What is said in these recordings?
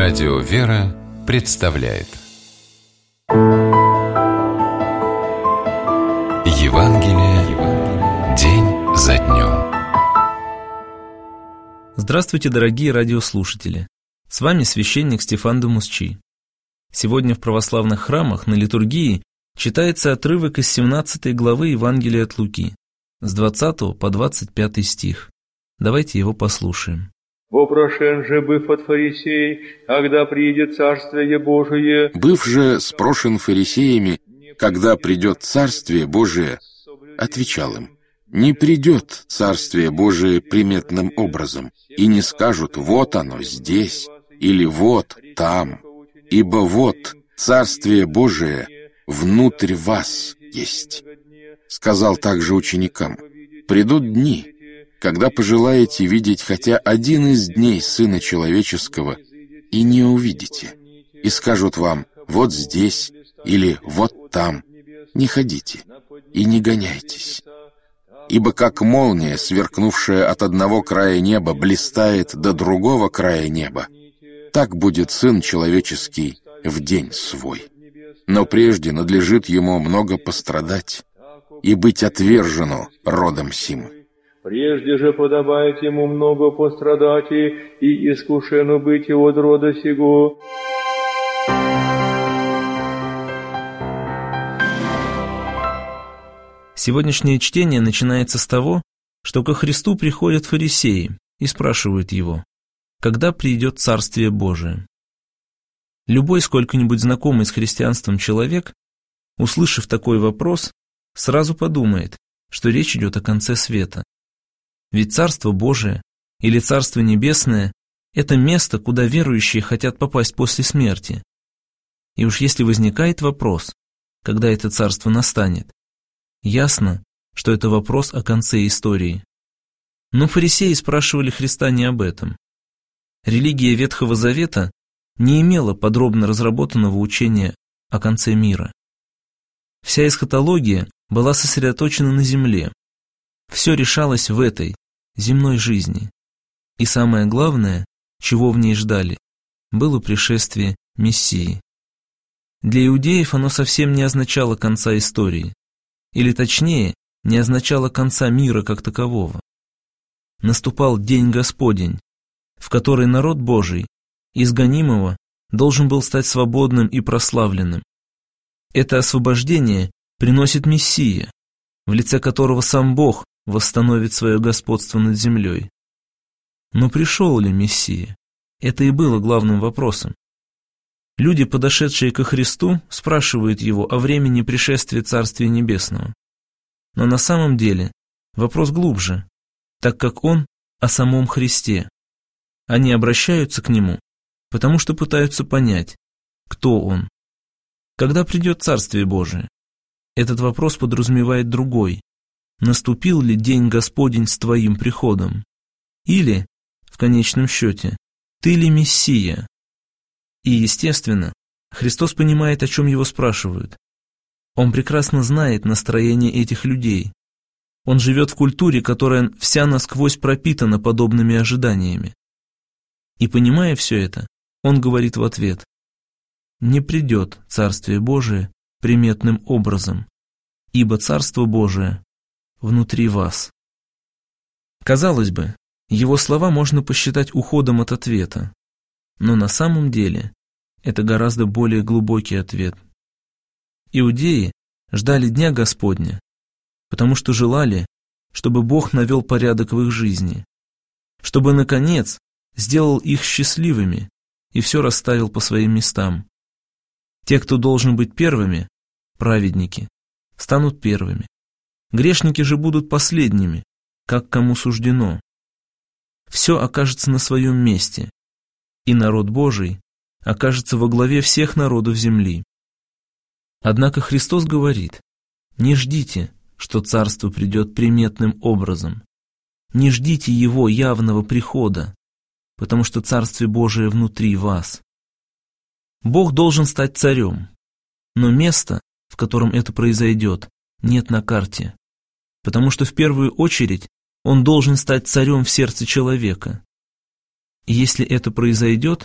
Радио «Вера» представляет Евангелие день за днем. Здравствуйте, дорогие радиослушатели! С вами священник Стефан Домусчи. Сегодня в православных храмах на литургии читается отрывок из 17 главы Евангелия от Луки, с 20 по 25 стих. Давайте его послушаем. «Вопрошен же, быв от фарисей, когда придет Царствие Божие». «Быв же спрошен фарисеями, когда придет Царствие Божие, отвечал им: не придет Царствие Божие приметным образом, и не скажут: вот оно здесь, или вот там, ибо вот Царствие Божие внутрь вас есть». Сказал также ученикам: придут дни, когда пожелаете видеть хотя один из дней Сына Человеческого, и не увидите, и скажут вам: вот здесь или вот там. Не ходите и не гоняйтесь. Ибо как молния, сверкнувшая от одного края неба, блистает до другого края неба, так будет Сын Человеческий в день свой. Но прежде надлежит ему много пострадать и быть отвержену родом сим. Прежде же подобает ему много пострадать и искушену быть от рода сего». Сегодняшнее чтение начинается с того, что ко Христу приходят фарисеи и спрашивают Его, когда придет Царствие Божие. Любой сколько-нибудь знакомый с христианством человек, услышав такой вопрос, сразу подумает, что речь идет о конце света. Ведь Царство Божие или Царство Небесное – это место, куда верующие хотят попасть после смерти. И уж если возникает вопрос, когда это царство настанет, ясно, что это вопрос о конце истории. Но фарисеи спрашивали Христа не об этом. Религия Ветхого Завета не имела подробно разработанного учения о конце мира. Вся эсхатология была сосредоточена на земле. Все решалось в этой, земной жизни. И самое главное, чего в ней ждали, было пришествие Мессии. Для иудеев оно совсем не означало конца истории. Или точнее, не означало конца мира как такового. Наступал День Господень, в который народ Божий, из гонимого, должен был стать свободным и прославленным. Это освобождение приносит Мессия, в лице которого сам Бог восстановит свое господство над землей. Но пришел ли Мессия? Это и было главным вопросом. Люди, подошедшие ко Христу, спрашивают Его о времени пришествия Царствия Небесного. Но на самом деле вопрос глубже, так как он о самом Христе. Они обращаются к Нему, потому что пытаются понять, кто Он. Когда придет Царствие Божие? Этот вопрос подразумевает другой. Наступил ли День Господень с Твоим приходом? Или, в конечном счете, Ты ли Мессия? И, естественно, Христос понимает, о чем Его спрашивают. Он прекрасно знает настроение этих людей. Он живет в культуре, которая вся насквозь пропитана подобными ожиданиями. И, понимая все это, Он говорит в ответ: «Не придет Царствие Божие приметным образом, ибо Царство Божие внутри вас». Казалось бы, Его слова можно посчитать уходом от ответа. Но на самом деле это гораздо более глубокий ответ. Иудеи ждали Дня Господня, потому что желали, чтобы Бог навел порядок в их жизни, чтобы, наконец, сделал их счастливыми и все расставил по своим местам. Те, кто должен быть первыми, праведники, станут первыми. Грешники же будут последними, как кому суждено. Все окажется на своем месте, и народ Божий окажется во главе всех народов земли. Однако Христос говорит: не ждите, что царство придет приметным образом. Не ждите Его явного прихода, потому что Царствие Божие внутри вас. Бог должен стать царем, но места, в котором это произойдет, нет на карте, потому что в первую очередь Он должен стать царем в сердце человека. И если это произойдет,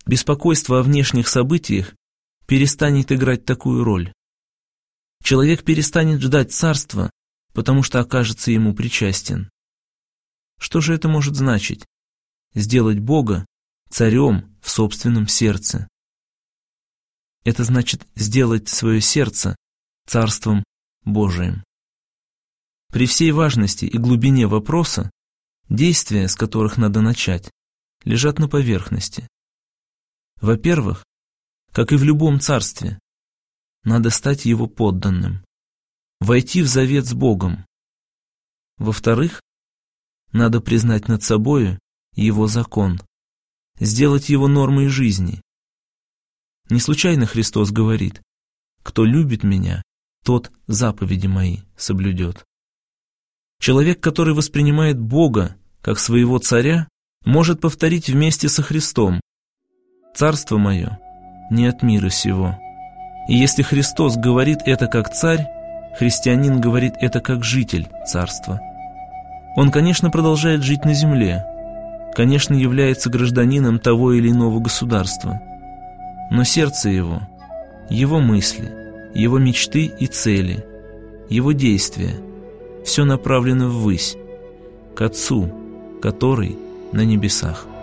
Беспокойство о внешних событиях перестанет играть такую роль. Человек перестанет ждать царства, потому что окажется ему причастен. Что же это может значить? Сделать Бога царем в собственном сердце. Это значит сделать свое сердце царством Божиим. При всей важности и глубине вопроса, действия, с которых надо начать, лежат на поверхности. Во-первых, как и в любом царстве, надо стать его подданным, войти в завет с Богом. Во-вторых, надо признать над собою его закон, сделать его нормой жизни. Не случайно Христос говорит: «Кто любит меня, тот заповеди мои соблюдет». Человек, который воспринимает Бога как своего царя, может повторить вместе со Христом: «Царство мое не от мира сего». И если Христос говорит это как царь, христианин говорит это как житель царства. Он, конечно, продолжает жить на земле, конечно, является гражданином того или иного государства, но сердце его мысли, его мечты и цели, его действия – все направлено ввысь, к Отцу, который на небесах.